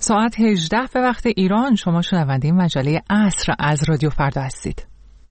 ساعت 18 به وقت ایران. شما شنونده مجله عصر از رادیو فردا هستید.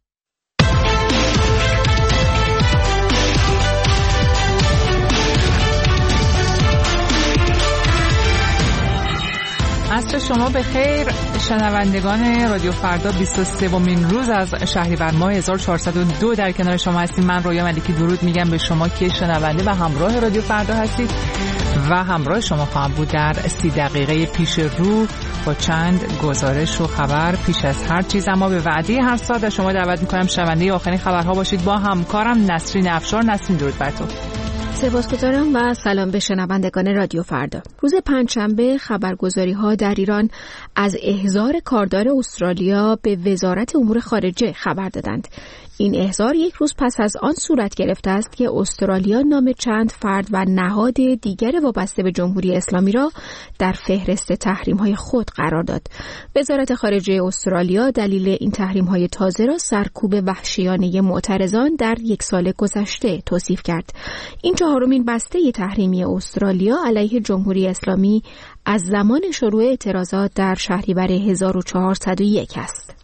عصر شما به خیر شنوندگان رادیو فردا. 23مین روز از شهریور ماه 1402 در کنار شما هستیم. من رویا ملکی درود میگم به شما که شنونده و همراه رادیو فردا هستید و همراه شما خواهم بود در 30 دقیقه پیش رو با چند گزارش و خبر پیش از هر چیز. اما به وعده هر ساعت شما دعوت میکنم شنونده آخرین خبرها باشید با همکارم نسرین افشار. نسرین درود بر تو. سپاسگزارم و سلام به شنوندگان رادیو فردا. روز پنجشنبه خبرگزاری‌ها در ایران از احضار کاردار استرالیا به وزارت امور خارجه خبر دادند. این احضار یک روز پس از آن صورت گرفته است که استرالیا نام چند فرد و نهاد دیگر وابسته به جمهوری اسلامی را در فهرست تحریم‌های خود قرار داد. وزارت خارجه استرالیا دلیل این تحریم‌های تازه را سرکوب وحشیانه معترضان در یک سال گذشته توصیف کرد. این چهارمین بسته تحریمی استرالیا علیه جمهوری اسلامی از زمان شروع اعتراضات در شهریور 1401 است.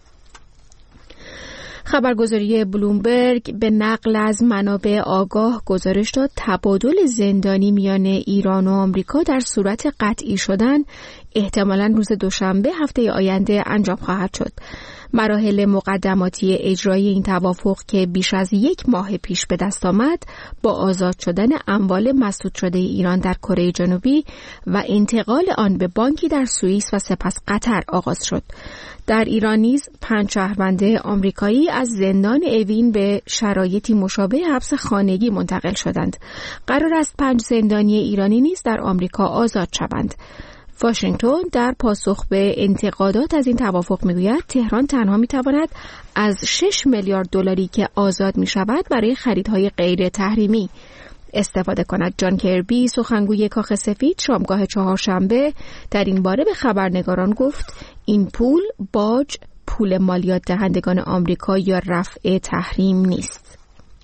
خبرگزاری بلومبرگ به نقل از منابع آگاه گزارش داد تبادل زندانی میان ایران و آمریکا در صورت قطعی شدن احتمالاً روز دوشنبه هفته آینده انجام خواهد شد. مراحل مقدماتی اجرایی این توافق که بیش از یک ماه پیش به دست آمد با آزاد شدن اموال مسدود شده ایران در کره جنوبی و انتقال آن به بانکی در سوئیس و سپس قطر آغاز شد. در ایران نیز 5 شهروند آمریکایی از زندان اوین به شرایطی مشابه حبس خانگی منتقل شدند. قرار است 5 زندانی ایرانی نیز در آمریکا آزاد شوند. واشنگتن در پاسخ به انتقادات از این توافق میگوید تهران تنها میتواند از 6 میلیارد دلاری که آزاد میشود برای خریدهای غیر تحریمی استفاده کند. جان کربی سخنگوی کاخ سفید شامگاه چهارشنبه در این باره به خبرنگاران گفت این پول باج، پول مالیات دهندگان آمریکا یا رفع تحریم نیست.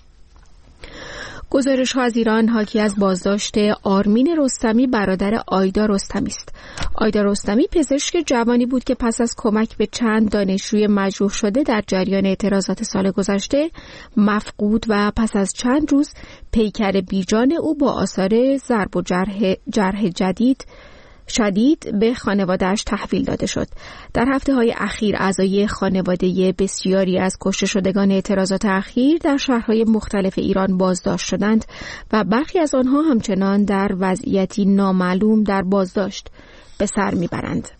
گزارش‌ها از ایران حاکی از بازداشت آرمین رستمی برادر آیدا رستمی است. آیدا رستمی پزشک جوانی بود که پس از کمک به چند دانشجوی مجروح شده در جریان اعتراضات سال گذشته مفقود و پس از چند روز پیکر بیجان او با آثار ضرب و جرح شدید به خانواده‌اش تحویل داده شد. در هفته‌های اخیر اعضای خانواده بسیاری از کشته شدگان اعتراضات اخیر در شهرهای مختلف ایران بازداشت شدند و برخی از آنها همچنان در وضعیتی نامعلوم در بازداشت به سر میبرند.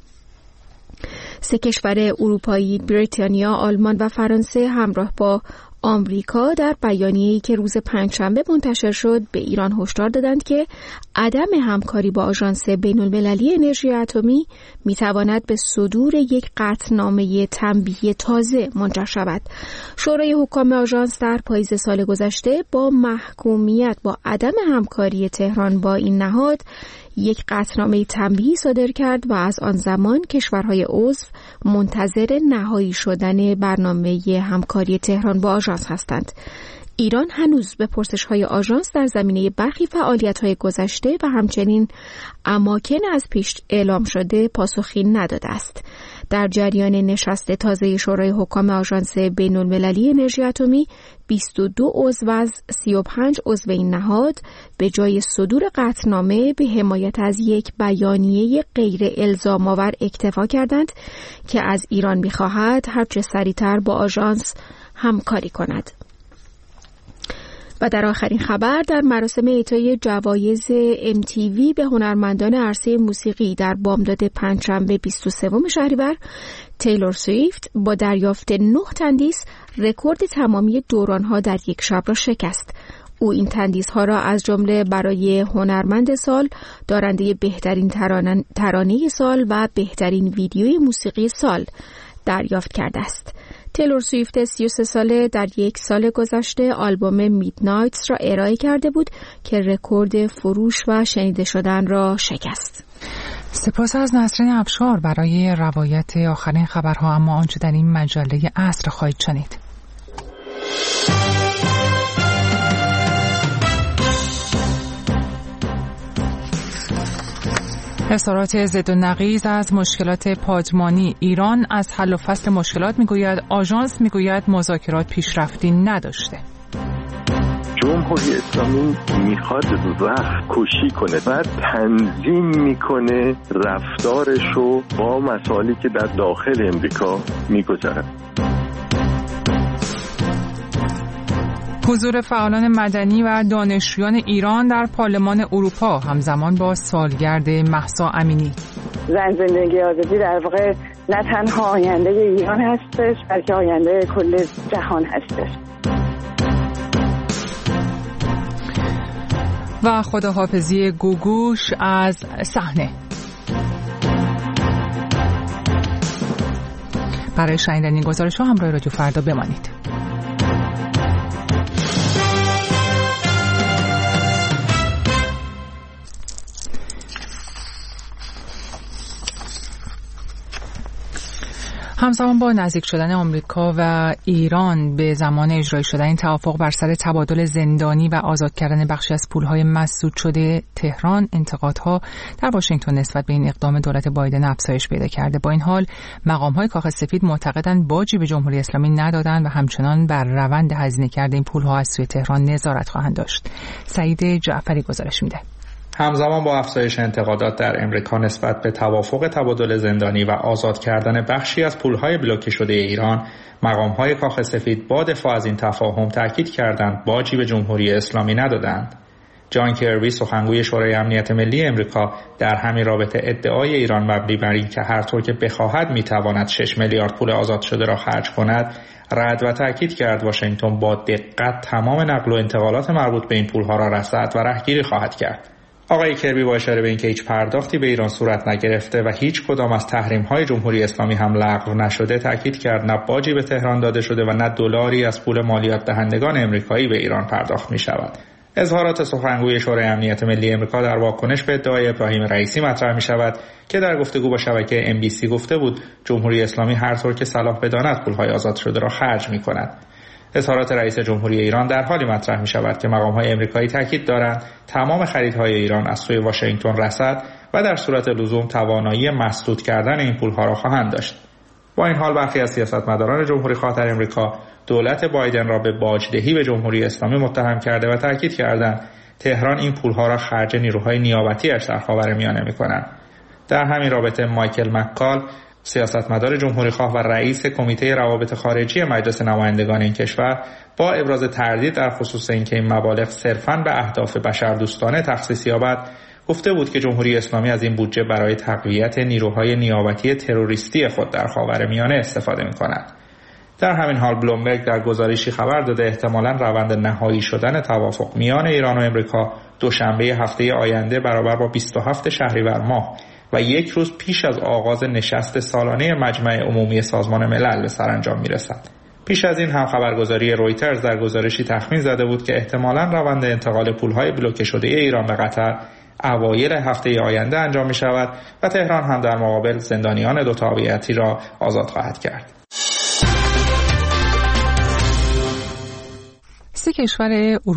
3 کشور اروپایی بریتانیا، آلمان و فرانسه همراه با آمریکا در بیانیه‌ای که روز پنجشنبه منتشر شد به ایران هشدار دادند که عدم همکاری با آژانس بین‌المللی انرژی اتمی می‌تواند به صدور یک قطعنامه تنبیهی تازه منجر شود. شورای حکام آژانس در پاییز سال گذشته با محکومیت با عدم همکاری تهران با این نهاد یک قطعنامه تنبیهی صادر کرد و از آن زمان کشورهای عضو منتظر نهایی شدن برنامه همکاری تهران با آژانس هستند. ایران هنوز به پرسش‌های آژانس در زمینه برخی فعالیت‌های گذشته و همچنین اماکن از پیش اعلام شده پاسخی نداده است. در جریان نشست تازه شورای حکام آژانس بین‌المللی انرژی اتمی 22 عضو از 35 عضو این نهاد به جای صدور قطعنامه به حمایت از یک بیانیه غیر الزام‌آور اکتفا کردند که از ایران می‌خواهد هرچه سریعتر با آژانس همکاری کند. و در آخرین خبر در مراسم اعطای جوایز MTV به هنرمندان عرصه موسیقی در بامداد پنجشنبه 23 شهریور تیلور سویفت با دریافت 9 تندیس رکورد تمامی دوران‌ها در یک شب را شکست. او این تندیس‌ها را از جمله برای هنرمند سال، دارنده بهترین ترانه سال و بهترین ویدیوی موسیقی سال دریافت کرده است. تیلور سویفت 33 ساله در یک سال گذشته آلبوم میدنایتس را ارائه کرده بود که رکورد فروش و شنیده شدن را شکست. سپاس از نسرین افشار برای روایت آخرین خبرها. اما آنچه در این مجله عصر خواهید شنید. اظهارات ضد و نقیض از مشکلات پادمانی. ایران از حل و فصل مشکلات میگوید، آژانس میگوید مذاکرات پیشرفتی نداشته. جمهوری اسلامی میخواد وقت کشی کنه و تنظیم میکنه رفتارشو با مسائلی که در داخل امریکا میگذرد. حضور فعالان مدنی و دانشجویان ایران در پارلمان اروپا همزمان با سالگرد مهسا امینی. زن زندگی آزادی در واقع نه تنها آینده ایران هستش بلکه آینده کل جهان هستش. و خداحافظی گوگوش از صحنه. برای شنیدن این گزارش ها همراه رادیو فردا بمانید. همزمان با نزدیک شدن آمریکا و ایران به زمان اجرایی شدن این توافق بر سر تبادل زندانی و آزاد کردن بخشی از پولهای مسدود شده تهران، انتقادها در واشنگتن نسبت به این اقدام دولت بایدن افزایش پیدا کرده. با این حال مقام‌های کاخ سفید معتقدند باجی به جمهوری اسلامی ندادند و همچنان بر روند هزینه کرده این پولها از سوی تهران نظارت خواهند داشت. سعید جعفری گزارش میده. همزمان با افزایش انتقادات در امریکا نسبت به توافق تبادل زندانی و آزاد کردن بخشی از پولهای بلوکه شده ایران، مقام‌های کاخ سفید با دفاع از این تفاهم تاکید کردند باجی به جمهوری اسلامی ندادند. جان کربی سخنگوی شورای امنیت ملی امریکا در همین رابطه ادعای ایران مبنی بر اینکه هر طور که بخواهد میتواند 6 میلیارد پول آزاد شده را خرج کند رد و تاکید کرد واشنگتن با دقت تمام نقل و انتقالات مربوط به این پولها را رصد و رهگیری خواهد کرد. آقای کربی با اشاره به اینکه هیچ پرداختی به ایران صورت نگرفته و هیچ کدام از تحریم‌های جمهوری اسلامی هم لغو نشده تاکید کرد نه باجی به تهران داده شده و نه دلاری از پول مالیات دهندگان امریکایی به ایران پرداخت می‌شود. اظهارات سخنگوی شورای امنیت ملی امریکا در واکنش به ادعای ابراهیم رئیسی مطرح می‌شود که در گفتگو با شبکه NBC گفته بود جمهوری اسلامی هر طور که صلاح بداند پول‌های آزاد شده را خرج می‌کند. اظهارات رئیس جمهوری ایران در حالی مطرح می شود که مقام‌های امریکایی تاکید دارند تمام خریدهای ایران از سوی واشنگتن رصد و در صورت لزوم توانایی مسدود کردن این پولها را خواهند داشت. با این حال برخی از سیاستمداران جمهوری‌خواه در امریکا دولت بایدن را به باجدهی به جمهوری اسلامی متهم کرده و تاکید کردند تهران این پولها را خرج نیروهای نیابتی‌اش در خاورمیانه می‌کند. در همین رابطه مایکل مککال سیاستمدار جمهوری‌خواه و رئیس کمیته روابط خارجی مجلس نمایندگان این کشور با ابراز تردید در خصوص اینکه این مبالغ صرفاً به اهداف بشردوستانه تخصیص یابد گفته بود که جمهوری اسلامی از این بودجه برای تقویت نیروهای نیابتی تروریستی خود در خاورمیانه استفاده می‌کند. در همین حال بلومبرگ در گزارشی خبر داده احتمالاً روند نهایی شدن توافق میان ایران و امریکا دوشنبه هفته آینده برابر با 27 شهریور ماه و یک روز پیش از آغاز نشست سالانه مجمع عمومی سازمان ملل به سرانجام میرسد. پیش از این هم خبرگزاری رویترز در گزارشی تخمین زده بود که احتمالاً روند انتقال پولهای بلوکه شده ایران به قطر اوایل هفته آینده انجام می شود و تهران هم در مقابل زندانیان دو تابعیتی را آزاد خواهد کرد. سه کشور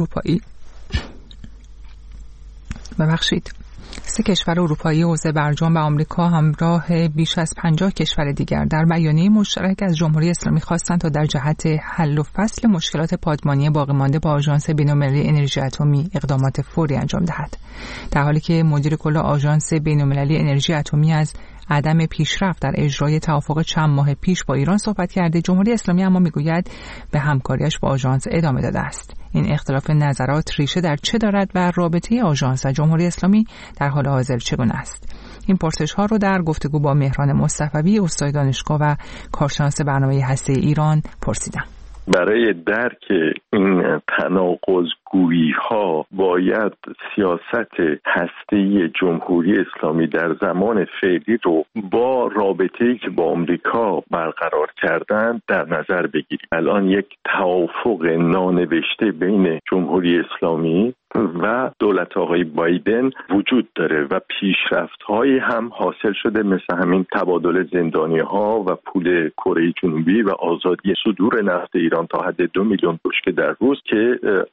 اروپایی حوزه برجام و آمریکا همراه بیش از 50 کشور دیگر در بیانیه مشترک از جمهوری اسلامی خواستند تا در جهت حل و فصل مشکلات پادمانی باقی مانده با آژانس بین‌المللی انرژی اتمی اقدامات فوری انجام دهد. در حالی که مدیر کل آژانس بین‌المللی انرژی اتمی از عدم پیشرفت در اجرای توافق چند ماه پیش با ایران صحبت کرده، جمهوری اسلامی اما میگوید به همکاریش با آژانس ادامه داده است. این اختلاف نظرات ریشه در چه دارد و رابطه آژانس و جمهوری اسلامی در حال حاضر چگونه است؟ این پرسش ها رو در گفتگو با مهران مصطفوی استاد دانشگاه و کارشناس برنامه هسته‌ای ایران پرسیدم. برای درک این تناقض‌گویی ها باید سیاست هسته‌ای جمهوری اسلامی در زمان فعلی رو با رابطه‌ای که با آمریکا برقرار کردن در نظر بگیریم. الان یک توافق نانوشته بین جمهوری اسلامی و دولت آقای بایدن وجود داره و پیشرفت‌هایی هم حاصل شده مثل همین تبادل زندانی‌ها و پول کره جنوبی و آزادی صدور نفت ایران تا حد 2 میلیون بشکه در روز که عملاً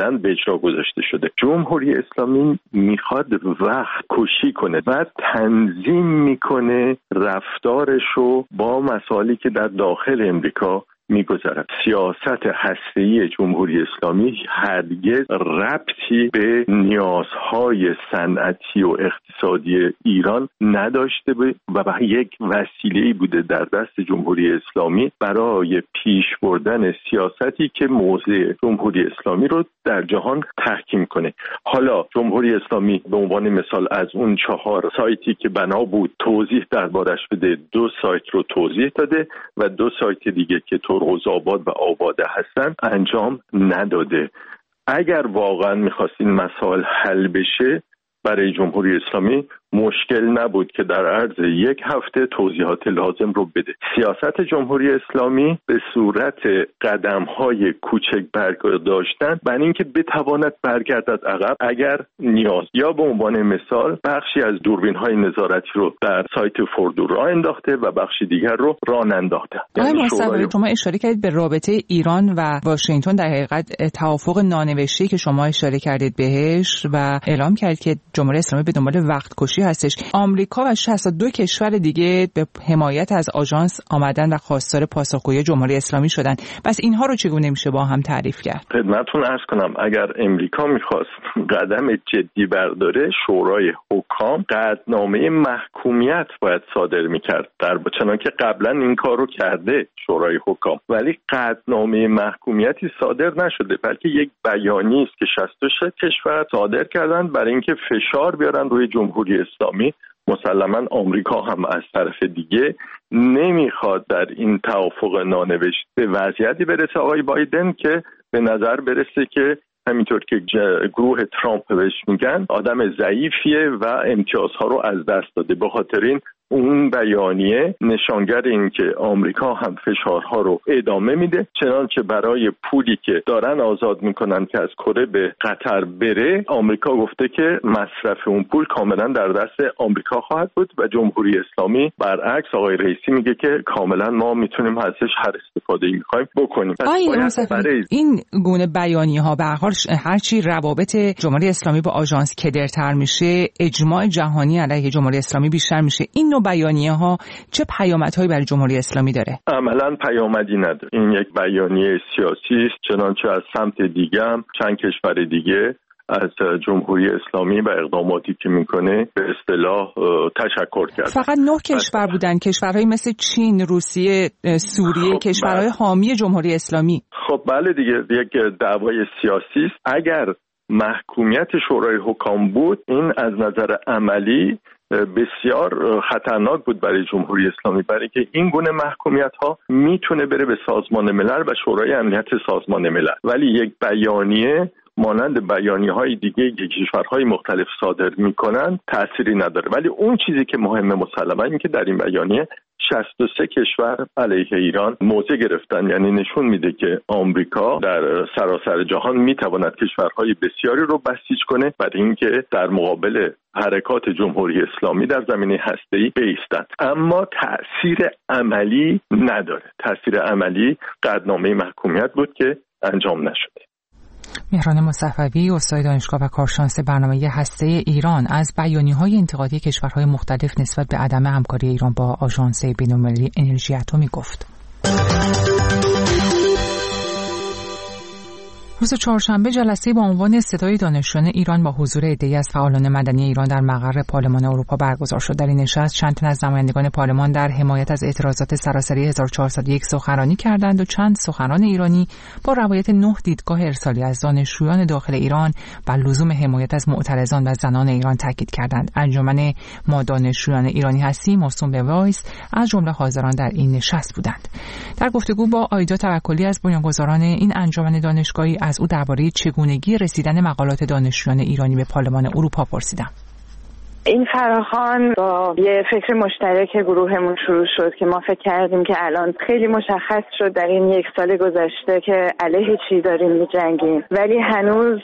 کاملا به اجرا گذاشته شده. جمهوری اسلامی میخواد وقت کشی کنه و تنظیم میکنه رفتارش رو با مسائلی که در داخل امریکا میگذرد. سیاست هسته‌ای جمهوری اسلامی هرگز ربطی به نیازهای صنعتی و اقتصادی ایران نداشته و یک وسیله‌ای بوده در دست جمهوری اسلامی برای پیش بردن سیاستی که موضع جمهوری اسلامی رو در جهان تحکیم کنه. حالا جمهوری اسلامی به عنوان مثال از اون 4 سایتی که بنا بود توضیح دربارش بده، 2 سایت رو توضیح داده و 2 سایت دیگه که ترقزآباد و آباده هستن انجام نداده. اگر واقعا می‌خواست این مسائل حل بشه برای جمهوری اسلامی مشکل نبود که در عرض 1 هفته توضیحات لازم رو بده. سیاست جمهوری اسلامی به صورت قدم‌های کوچک برداشتن برای اینکه بتواند برگردد عقب اگر نیاز، یا به عنوان مثال بخشی از دوربین‌های نظارتی رو در سایت فوردو راه انداخته و بخشی دیگر رو راه ننداخته. شما اشاره کردید به رابطه ایران و واشنگتن، در حقیقت توافق نانوشته که شما اشاره کردید بهش و اعلام کرد که جمهوری اسلامی به دنبال وقت کشی هستش. آمریکا و 62 کشور دیگه به حمایت از آژانس آمدن و خواستار پاسخگویی جمهوری اسلامی شدن. پس اینها رو چگونه میشه با هم تعریف کرد؟ خدمتتون عرض کنم اگر امریکا میخواست قدم جدی برداره، شورای حکام قطعنامه محکومیت باید صادر میکرد، در چنان که قبلا این کار رو کرده شورای حکام، ولی قطعنامه محکومیتی صادر نشده، بلکه یک بیانیه است که 66 کشور صادر کردن برای اینکه فشار بیارن روی جمهوری اسلامی. مسلماً آمریکا هم از طرف دیگه نمیخواد در این توافق نانوشته به وضعیتی برسه آقای بایدن که به نظر برسه که همینطور که گروه ترامپ بهش میگن آدم ضعیفیه و امتیازها رو از دست داده. به خاطر این اون بیانیه نشانگر این که آمریکا هم فشارها رو ادامه میده، چنانچه برای پولی که دارن آزاد میکنن که از کره به قطر بره، آمریکا گفته که مصرف اون پول کاملا در دست آمریکا خواهد بود و جمهوری اسلامی برعکس آقای رئیسی میگه که کاملا ما میتونیم ازش هر استفاده‌ای میخوایم بکنیم. این گونه بیانیه ها به هر حال هرچی روابط جمهوری اسلامی با آژانس کدرتر میشه، اجماع جهانی علیه جمهوری اسلامی بیشتر میشه. این نوع بیانیه ها چه پیامدهایی برای جمهوری اسلامی داره؟ عملاً پیامدی نداره. این یک بیانیه سیاسی است، چنانچه از سمت دیگه هم چند کشور دیگه از جمهوری اسلامی و اقداماتی که میکنه به اصطلاح تشکر کرد. فقط 9 کشور بودن، کشورهای مثل چین، روسیه، سوریه، کشورهای حامی جمهوری اسلامی. خب بله دیگه، یک دعوای سیاسی است. اگر محکومیت شورای حکام بود، این از نظر عملی بسیار خطرناک بود برای جمهوری اسلامی، برای که این گونه محکومیت ها میتونه بره به سازمان ملل و شورای امنیت سازمان ملل، ولی یک بیانیه مانند بیانیه‌های دیگه که کشورهای مختلف صادر میکنن تأثیری نداره. ولی اون چیزی که مهمه مسلماً این که در این بیانیه 63 کشور علیه ایران موضع گرفتن، یعنی نشون میده که آمریکا در سراسر جهان میتواند کشورهای بسیاری رو بسیج کنه برای اینکه در مقابل حرکات جمهوری اسلامی در زمینه هسته‌ای بایستند، اما تأثیر عملی نداره. تأثیر عملی قطعنامه محکومیت بود که انجام نشده. مهران مصفوی، استاد دانشگاه و کارشناس برنامه هسته ایران، از بیانیه‌های انتقادی کشورهای مختلف نسبت به عدم همکاری ایران با آژانس بین‌المللی انرژی اتمی گفت. روز چهارشنبه جلسه با عنوان صدای دانشجویان ایران با حضور عده‌ای از فعالان مدنی ایران در مقر پارلمان اروپا برگزار شد. در این نشست چند تن از نمایندگان پارلمان در حمایت از اعتراضات سراسری 1401 سخنرانی کردند و چند سخنران ایرانی با روایت 9 دیدگاه ارسالی از دانشجویان داخل ایران بر لزوم حمایت از معترضان و زنان ایران تاکید کردند. انجمن ما دانشجویان ایرانی هستیم موسوم به وایس از جمله حاضران در این نشست بودند. در گفتگو با آیدا توکلی از بنیانگذاران این انجمن دانشگاهی از او درباره چگونگی رسیدن مقالات دانشجویان ایرانی به پارلمان اروپا پرسیدم. این فراخوان با یه فکر مشترک گروهمون شروع شد که ما فکر کردیم که الان خیلی مشخص شد در این 1 سال گذشته که علیه چی داریم می‌جنگیم، ولی هنوز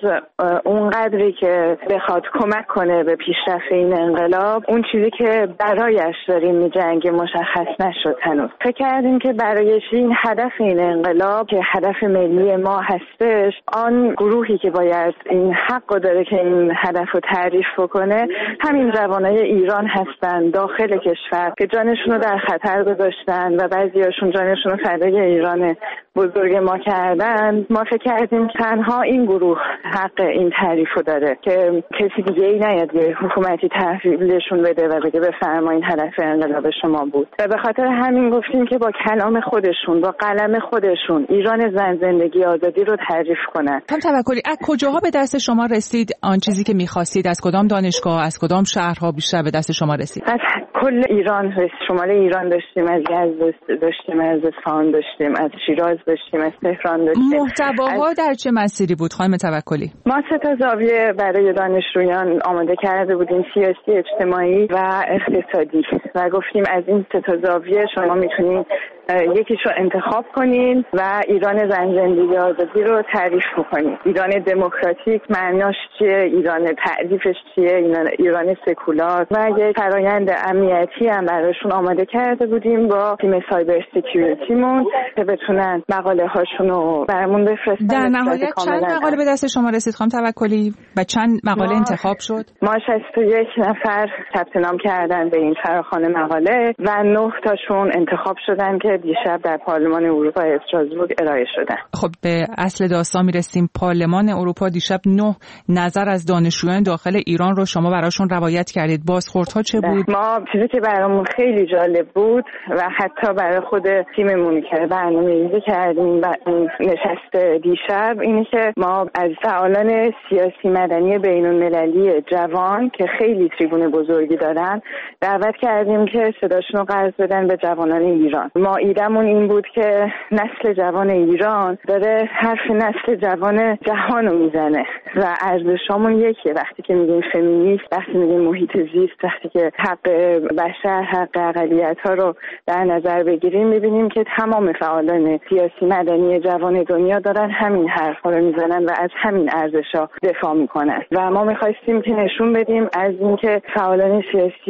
اونقدری که بخواد کمک کنه به پیشرفت این انقلاب، اون چیزی که برایش داریم می‌جنگیم مشخص نشد هنوز. فکر کردیم که برای این هدف این انقلاب که هدف ملی ما هستش، آن گروهی که باید این حق داره که این هدف رو تعریف بکنه همین جوانای ایران هستن داخل کشور که جانشون رو در خطر گذاشتن و بعضیاشون جانشون رو فدای ایران بزرگ ما کردن. ما فکر کردیم تنها این گروه حق این تعریف رو داره که کسی دیگه ای نیاد به حکومتی تحویلشون بده و بگه بفرمایید هدف انقلاب شما بود. و به خاطر همین گفتیم که با کلام خودشون، با قلم خودشون ایران زن، زندگی، آزادی رو تعریف کنن. خانم توکلی، از کجاها به دست شما رسید آن چیزی که می‌خواستید؟ از کدام دانشگاه، از کدام شهرها بیشتر به دست شما رسید؟ از کل ایران، شمال ایران داشتیم، از یزد داشتیم، از اصفهان داشتیم، از شیراز داشتیم، از تهران داشتیم. محتواها در چه مسیری بود خانم توکلی؟ ما 3 زاویه برای دانشجویان آماده کرده بودیم، سیاسی، اجتماعی و اقتصادی، و گفتیم از این 3 زاویه شما میتونید یکیش رو انتخاب کنین و ایران زن، زندگی، آزادی رو تعریف بکنین. ایران دموکراتیک معناش چیه؟ ایران تعریفش چیه؟ ایران سکولار. و یک فرایند امنیتی هم براشون آماده کرده بودیم با تیم سایبر سکیوریتیمون که بتونن مقاله هاشون رو برامون بفرستن. در نهایت چند مقاله به دست شما رسید خانم توکلی و چند مقاله انتخاب شد؟ ما 61 نفر ثبت نام کردن به این فراخوان مقاله و 9 تاشون انتخاب شدن که دیشب در پارلمان اروپا استراسبورگ ارائه شدن. خب به اصل داستان میرسیم. پارلمان اروپا دیشب 9 نظر از دانشجویان داخل ایران رو شما براشون روایت کردید. بازخوردها چه بود؟ ما چیزی که برامون خیلی جالب بود و حتی برای خود تیممون که برنامه‌ریزی کردیم و نشست دیشب، اینه که ما از فعالان سیاسی مدنی بین‌المللی جوان که خیلی تریبون بزرگی دارن دعوت کردیم که صداشون رو قرض بدن به جوانان ایران. ما ایدمون این بود که نسل جوان ایران داره حرف نسل جوان جهان رو میزنه و ارزشامون یکیه. وقتی که میگیم فمینیست، وقتی میگیم محیط زیست، وقتی که حق بشر، حق اقلیت‌ها رو در نظر بگیریم، میبینیم که تمام فعالان سیاسی مدنی جوان دنیا دارن همین حرفا رو میزنن و از همین ارزش‌ها دفاع میکنن. و ما میخواستیم که نشون بدیم از اینکه فعالان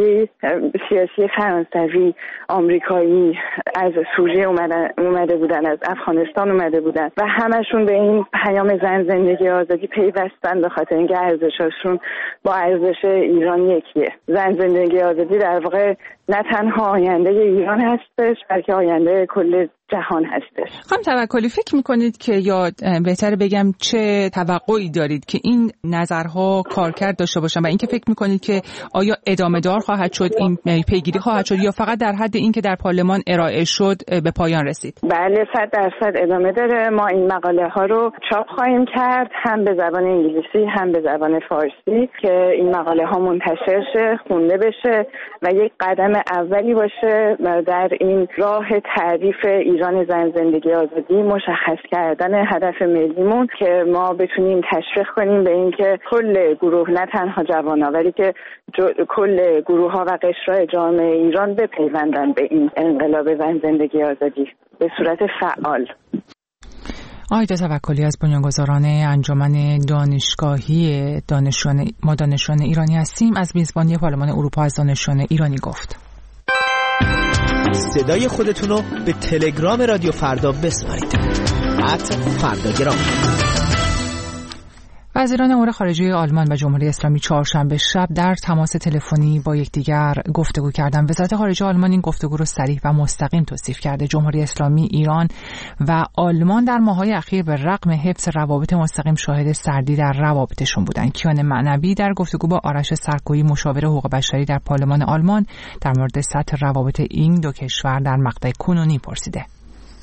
سیاسی فرانسوی، آمریکایی، از سوریه اومده بودن، از افغانستان اومده بودن و همشون به این پیام زن، زندگی، آزادی پیوستن به خاطر اینکه ارزشاشون با ارزش ایران یکیه. زن، زندگی، آزادی در واقع نه تنها آینده ایران هستش بلکه آینده کل جهان هستش. خانم توکلی، فکر میکنید که، یا بهتر بگم چه توقعی دارید که این نظرها کارکرد داشته باشن و اینکه فکر میکنید که آیا ادامه دار خواهد شد، این پیگیری خواهد شد یا فقط در حد این که در پارلمان ارائه شد به پایان رسید؟ بله، 100% ادامه داره. ما این مقاله ها رو چاپ خواهیم کرد، هم به زبان انگلیسی هم به زبان فارسی، که این مقاله ها منتشر شه، خونده بشه و یک قدم اولی باشه در این راه تعریف ایران زن، زندگی، آزادی، مشخص کردن هدف ملیمون که ما بتونیم تشویق کنیم به اینکه کل گروه، نه تنها جوانا ولی که کل گروه ها و قشرهای جامعه ایران بپیوندن به این انقلاب زن، زندگی، آزادی به صورت فعال. آیدا توکلی از بنیانگذاران انجمن دانشگاهی دانشجویان ایرانی هستیم. از میزبانی پارلمان اروپا از دانشجویان ایرانی گفت. صدای خودتونو به تلگرام رادیو فردا بسپارید. @فرداگرام. وزیران امور خارجه آلمان و جمهوری اسلامی چهارشنبه شب در تماس تلفنی با یکدیگر گفتگو کردند. وزارت خارجه آلمان این گفتگو رو صریح و مستقیم توصیف کرده. جمهوری اسلامی، ایران و آلمان در ماه‌های اخیر به رغم حفظ روابط مستقیم شاهد سردی در روابطشون بودند. کیان معنوی در گفتگو با آرش سرکویی مشاور حقوق بشری در پارلمان آلمان در مورد سطح روابط این دو کشور در مقطع کنونی پرسیده.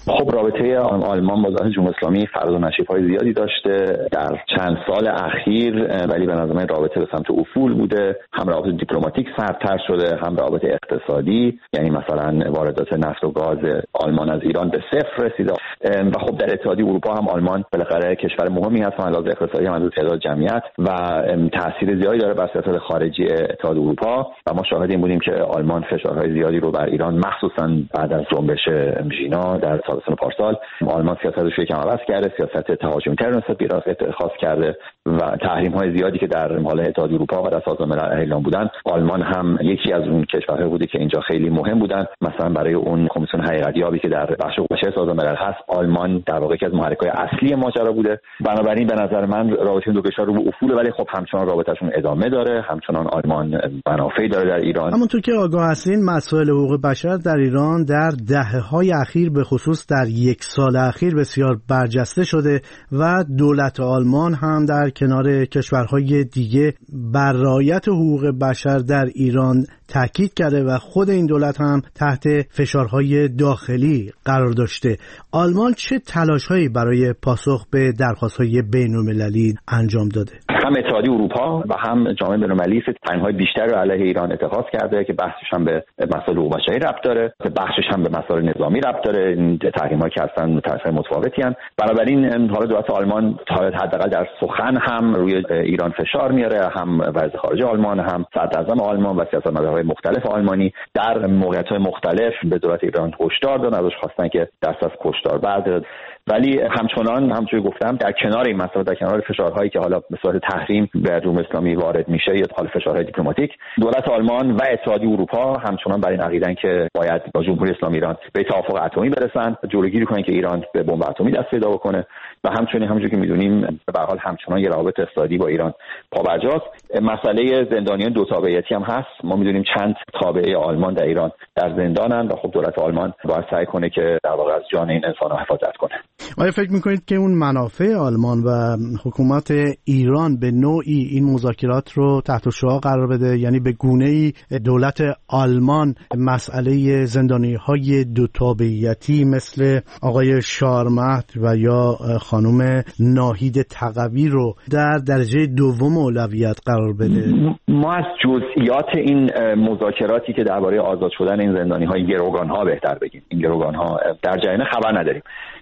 خب رابطه آلمان با ذات جمهوری اسلامی فراز و نشیب‌های زیادی داشته در چند سال اخیر، ولی به نظر من رابطه به سمت افول بوده. هم رابطه دیپلماتیک سردتر شده، هم رابطه اقتصادی، یعنی مثلا واردات نفت و گاز آلمان از ایران به صفر رسیده و خب در اتحادیه اروپا هم آلمان بالاخره کشور مهمی هست از لحاظ اقتصادی، هم از تعداد جمعیت و تاثیر زیادی داره بر سیاست خارجی اتحادیه اروپا و ما شاهد این بودیم که آلمان فشارهای زیادی رو بر ایران مخصوصا بعد از جنبش ژینا در تابستان پارسال آلمان سیاستش رو یکم عوض کرده، سیاست تهاجمی‌تر نسبت به ایران اتخاذ کرده و تحریم‌های زیادی که در مال اتحادیه اروپا و در سازمان ملل اعلام بودن. آلمان هم یکی از اون کشورها بوده که اینجا خیلی مهم بودن، مثلا برای اون کمیسیون حقیقت‌یابی که در بخش بشری سازمان ملل هست آلمان در واقع یکی از محرک‌های اصلی ماجرا بوده. بنابراین به نظر من رابطه این دو کشور رو به افول، ولی خب همچنان رابطه‌شون ادامه داره، همچنان آلمان منافعی داره در ایران. همونطور که آگاه هستین مسائل حقوق بشر در ایران در دهه‌های اخیر به خصوص در یک سال اخیر بسیار برجسته شده و دولت آلمان هم در کنار کشورهای دیگه بر رعایت حقوق بشر در ایران تاکید کرده و خود این دولت هم تحت فشارهای داخلی قرار داشته. آلمان چه تلاش‌هایی برای پاسخ به درخواست‌های بین‌المللی انجام داده؟ هم اتحادیه اروپا و هم جامعه بین‌المللی تحریم‌های بیشتری رو علیه ایران اتخاذ کرده که بحثش هم به مسائل حقوق بشری ربط داره، بخشش هم به مسائل نظامی ربط داره. این تحریم‌ها که اصلا طرف‌های متفاوتی ان. بنابراین حالا دولت آلمان حداقل در سخن هم روی ایران فشار میاره، هم وزیر خارجه آلمان، هم صدراعظم آلمان و سیاستمدارهای مختلف آلمانی در موقعیت‌های مختلف به دولت ایران هشدار دادن، ازش خواستن که دست از کشتار برداره. ولی همچنان همونجوری گفتم در کنار این مسائل، در کنار فشارهایی که حالا به صورت تحریم بر جمهوری اسلامی وارد میشه یا حال فشارهای دیپلماتیک، دولت آلمان و اتحادیه اروپا همچنان بر این عقیده‌اند که باید با جمهوری اسلامی ایران به توافق اتمی برسن، جلوگیری کنن که ایران به بمب اتمی دست پیدا بکنه و همچنین همونجوری که میدونیم به هر حال همچنان یه روابط اقتصادی با ایران پابرجاست. مسئله زندانیان دو تابعیتی هم هست. ما میدونیم چند تابعه آلمان در ایران در زندانن و خب دولت آلمان باید سعی کنه که در واقع از جان این انسان‌ها حفاظت کنه. آیا فکر میکنید که اون منافع آلمان و حکومت ایران به نوعی این مذاکرات رو تحت شعاع قرار بده، یعنی به گونه‌ای دولت آلمان مسئله زندانی‌های دو تابعیتی مثل آقای شارمهد و یا خانم ناهید تقوی رو در درجه دوم اولویت قرار بده؟ ما از جزئیات این مذاکراتی که درباره آزاد شدن این زندانی‌های گروگان‌ها بهتر بگیم، این گروگان‌ها در جریان خبر نداریم.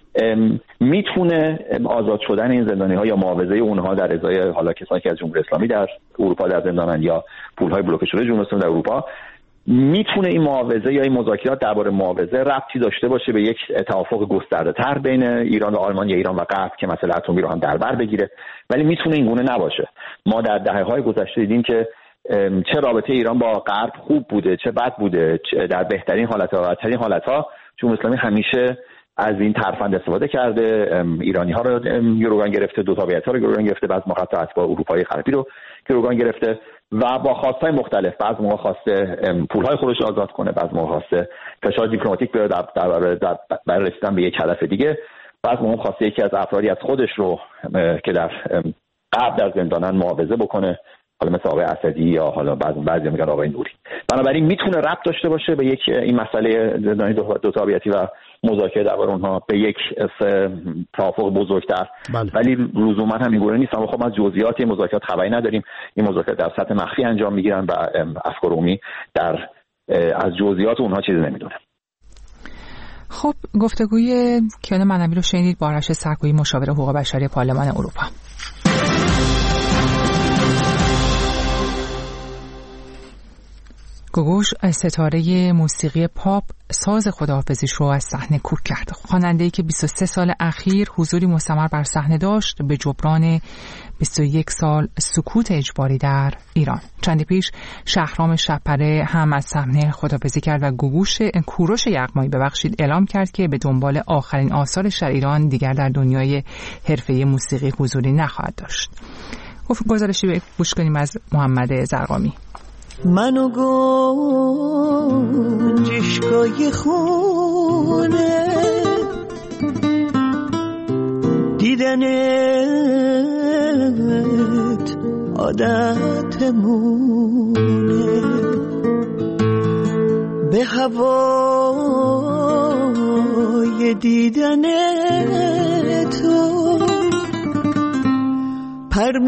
میتونه آزاد شدن این زندانی‌ها یا معاوضه اونها در ازای حالا کسانی که از جمهوری اسلامی در اروپا در زندانن یا پول‌های بلوکه شده جمهوری اسلامی در اروپا، میتونه این معاوضه یا این مذاکرات درباره معاوضه ربطی داشته باشه به یک توافق گسترده‌تر بین ایران و آلمان یا ایران و غرب که مسئله اتمی رو هم در بر بگیره، ولی میتونه این گونه نباشه. ما در دهه‌های گذشته دیدیم که چه رابطه ایران با غرب خوب بوده چه بد بوده، در بهترین حالت‌ها و بدترین حالت‌ها جمهوری اسلامی همیشه از این ترفند استفاده کرده، ایرانی‌ها رو گروگان گرفته، دو تابعیت‌ها رو گروگان گرفته، بعضی موقع حتی اتباع اروپایی غربی رو گروگان گرفته و با خواست‌های مختلف، بعضی موقع خواسته پول‌های خودش رو آزاد کنه، بعضی موقع خواسته فشار دیپلماتیک بیاره برای رسیدن به یک هدف دیگه، بعضی موقع خواسته یکی از افرادی از خودش رو که در غرب در زندانن معاوضه بکنه، حالا مثل آقای اسدی یا حالا بعضی میگن آقای نوری. بنابراین میتونه ربط داشته باشه به یک این مسئله زندانی دو تابعیتی و مذاکره درباره اونها به یک توافق بزرگتر. بله. ولی لزوما هم اینگونه نیست. ما خب از جزئیات این مذاکرات خبری نداریم. این مذاکرات در سطح مخفی انجام میگیرن و افکار عمومی از جزئیات اونها چیزی نمیدونه. خب گفتگوی کیان منوی رو شنیدید با آرش سرکویی، مشاور حقوق بشری پارلمان اروپا. گوگوش ستاره موسیقی پاپ ساز خداحافظیش رو از صحنه کوک کرد. خواننده‌ای که 23 سال اخیر حضوری مستمر بر صحنه داشت به جبران 21 سال سکوت اجباری در ایران. چندی پیش شهرام شب‌پره هم از صحنه خداحافظی کرد و گوگوش کوروش یغمایی اعلام کرد که به دنبال آخرین آثارش در ایران دیگر در دنیای حرفه موسیقی حضوری نخواهد داشت. گزارشی گوش کنیم از محمد زرقامی. منو گنجشگاه خونه دیدنت عادتمونه، به هوای برای دیدن تو پر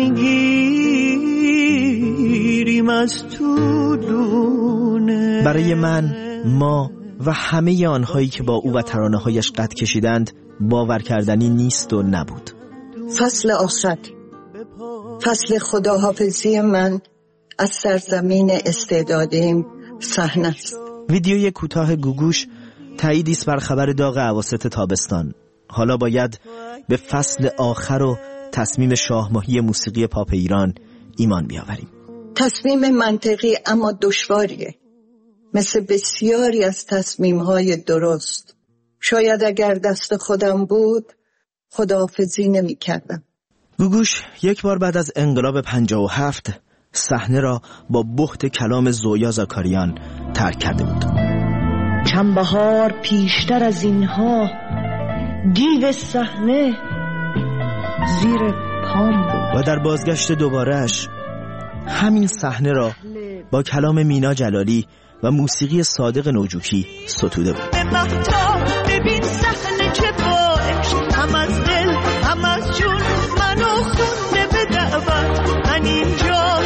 میگیریم از طولونه. برای من، ما و همه آنهایی که با او و ترانه‌هایش قد کشیدند باور کردنی نیست و نبود. فصل آخر، فصل خداحافظی من از سرزمین استعدادیم صحنه است. ویدیوی کوتاه گوگوش تاییدی است بر خبر داغ اواسط تابستان. حالا باید به فصل آخر و تصمیم شاهماهی موسیقی پاپ ایران ایمان بیاوریم. تصمیم منطقی اما دشواریه، مثل بسیاری از تصمیم‌های درست. شاید اگر دست خودم بود خداحافظی نمی‌کردم. گوگوش یک بار بعد از انقلاب 57 صحنه را با بخت کلام زویا زاکاریان ترک کرده بود. چند بهار پیشتر از اینها دیو صحنه زیر پام بود. و در بازگشت دوبارهش همین صحنه را با کلام مینا جلالی و موسیقی صادق نوجوکی ستوده بود. ببین صحنه چه باش، هم از دل هم از جون منو خونده به دعوت، من اینجا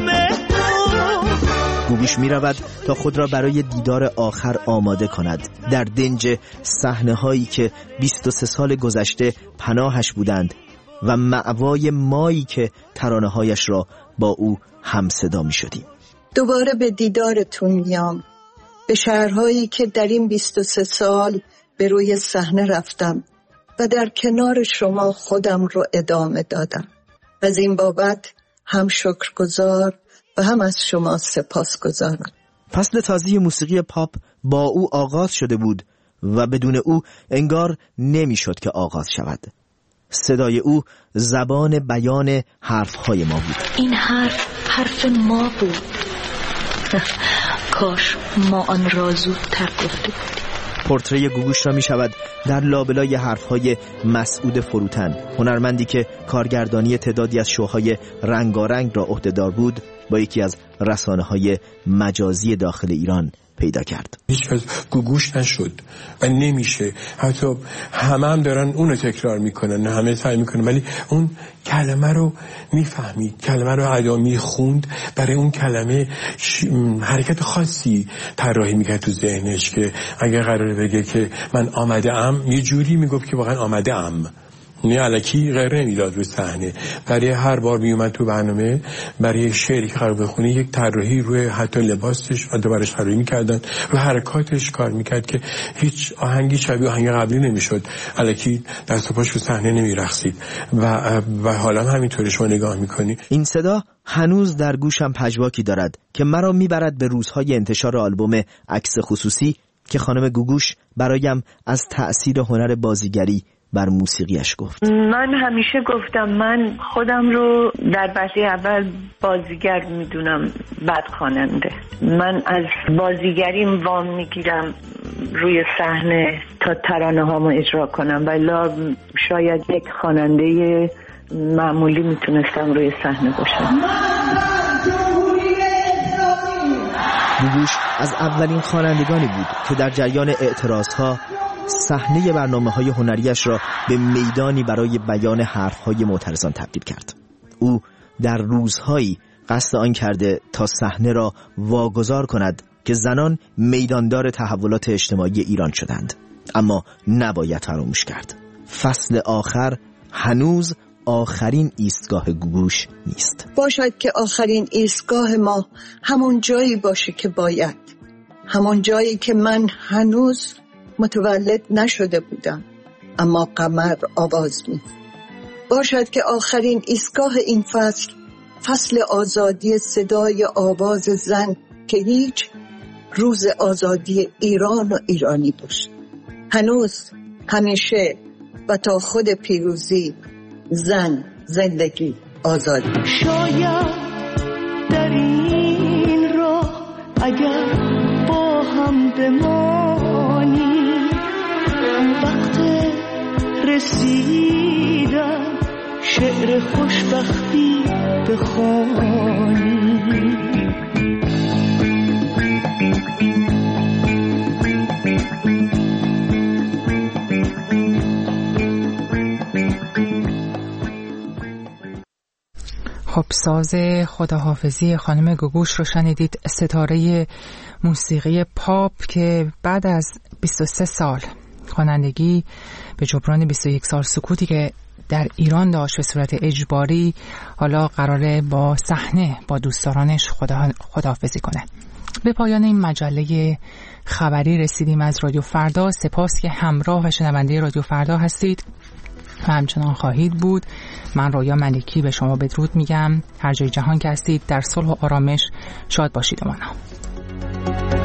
گوگوش می رود تا خود را برای دیدار آخر آماده کند در دنج صحنه هایی که 23 سال گذشته پناهش بودند و مأوای مایی که ترانه هایش را با او هم صدا می شدیم. دوباره به دیدارتون میام، به شهرهایی که در این 23 سال به روی صحنه رفتم و در کنار شما خودم رو ادامه دادم. از این بابت هم شکرگزار و هم از شما سپاسگزارم. فصل تازه موسیقی پاپ با او آغاز شده بود و بدون او انگار نمیشد که آغاز شود. صدای او زبان بیان حرفهای ما بود. این حرف ما بود. کاش ما آن را زودتر گفته بودیم. پورتری گوگوش را می شود در لابلای حرفهای مسعود فروتن، هنرمندی که کارگردانی تعدادی از شوهای رنگارنگ را عهده‌دار بود، با یکی از رسانه‌های مجازی داخل ایران پیدا کرد. هیچ کس گوگوش نشد و نمیشه. حتی هم دارن اونو تکرار میکنن، همه سعی میکنن، ولی اون کلمه رو میفهمید، کلمه رو ادا میخوند، برای اون کلمه حرکت خاصی طراحی میکرد تو ذهنش که اگر قراره بگه که من آمده ام، یه جوری میگفت که واقعا آمده ام، نه الکی غیر نمیداد روی صحنه. برای هر بار میومد تو برنامه برای شعری که قرار بخونه یک طراحی روی حتی لباسش و دوباره طراحی میکردن، روی حرکاتش کار میکرد که هیچ آهنگی شبیه آهنگ قبلی نمیشد، الکی دست و پاش رو صحنه نمیرقصید و حالا همینطوری شما نگاه میکنی. این صدا هنوز در گوشم پژواکی دارد که مرا میبرد به روزهای انتشار آلبوم عکس خصوصی که خانم گوگوش برایم از تأثیر هنر بازیگری بر موسیقیش گفت. من همیشه گفتم من خودم رو در وهله اول بازیگر میدونم، بعد خواننده. من از بازیگریم وام میگیرم روی صحنه تا ترانه هامو اجرا کنم، ولی شاید یک خواننده معمولی میتونستم روی صحنه باشم. گوگوش از اولین خوانندگانی بود که در جریان اعتراضها صحنه برنامه‌های هنریش را به میدانی برای بیان حرف‌های معترضان تبدیل کرد. او در روزهایی قصد آن کرده تا صحنه را واگذار کند که زنان میداندار تحولات اجتماعی ایران شدند، اما نباید فراموش کرد فصل آخر هنوز آخرین ایستگاه گوگوش نیست. باشد که آخرین ایستگاه ما همون جایی باشه که باید، همون جایی که من هنوز متولد نشده بودم اما قمر آواز می. باشد که آخرین ایستگاه این فصل آزادی صدای آواز زن که هیچ روز آزادی ایران و ایرانی باشه. هنوز، همیشه و تا خود پیروزی، زن، زندگی، آزادی. شاید در این راه اگر با هم بمانی، وقت رسیدن شعر خوشبختی بخوانی. ساز خداحافظی خانم گوگوش رو شنیدید، ستاره موسیقی پاپ که بعد از 23 سال خوانندگی به جبران 21 سال سکوتی که در ایران داشت به صورت اجباری، حالا قراره با صحنه با دوستدارانش خداحافظی کنه. به پایان این مجله خبری رسیدیم از رادیو فردا. سپاس که همراه و شنونده رادیو فردا هستید و همچنان خواهید بود. من رویا ملکی به شما بدرود میگم. هر جای جهان که هستید در صلح و آرامش شاد باشید و مانا.